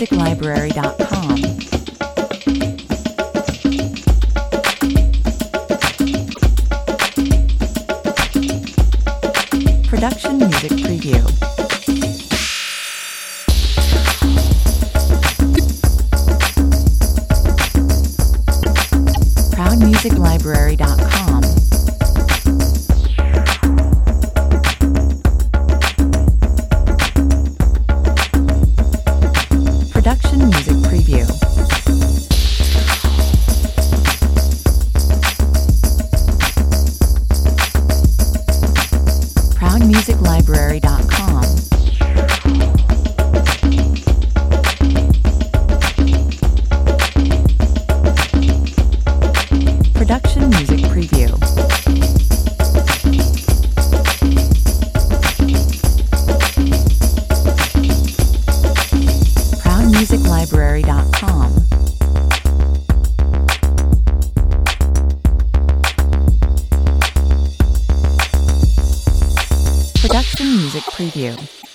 ProudMusicLibrary.com. Production Music Preview. ProudMusicLibrary.com. Production Music Preview. ProudMusicLibrary.com. Production Music Preview. ProudMusicLibrary.com. Production Music Preview.